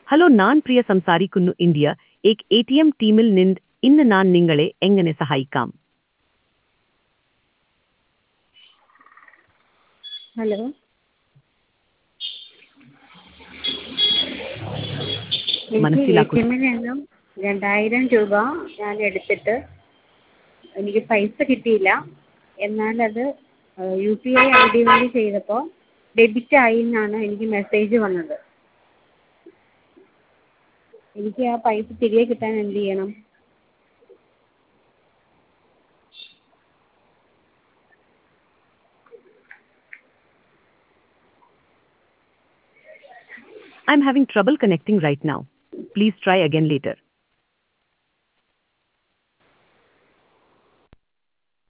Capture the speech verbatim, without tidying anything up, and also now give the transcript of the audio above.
Hello, ഞാൻ പ്രിയ സംസാരിക്കുന്നു. India ഏക് എ ടി എം ടീമിൽ നിന്ന്. ഇന്ന് ഞാൻ നിങ്ങളെ എങ്ങനെ സഹായിക്കാം? ഹലോ, എനിക്ക് എ ടി മനസ്സിലാക്കുന്നു. എമ്മിൽ നിന്നും രണ്ടായിരം രൂപ ഞാൻ എടുത്തിട്ട് എനിക്ക് പൈസ കിട്ടിയില്ല. എന്നാൽ അത് U P I I D വഴി ചെയ്തപ്പോൾ ഡെബിറ്റ് ആയി എന്നാണ് എനിക്ക് മെസ്സേജ് വന്നത്. എനിക്ക് ആ പൈസ തിരികെ കിട്ടാൻ എന്ത് ചെയ്യണം? I'm having trouble connecting right now. Please try again later.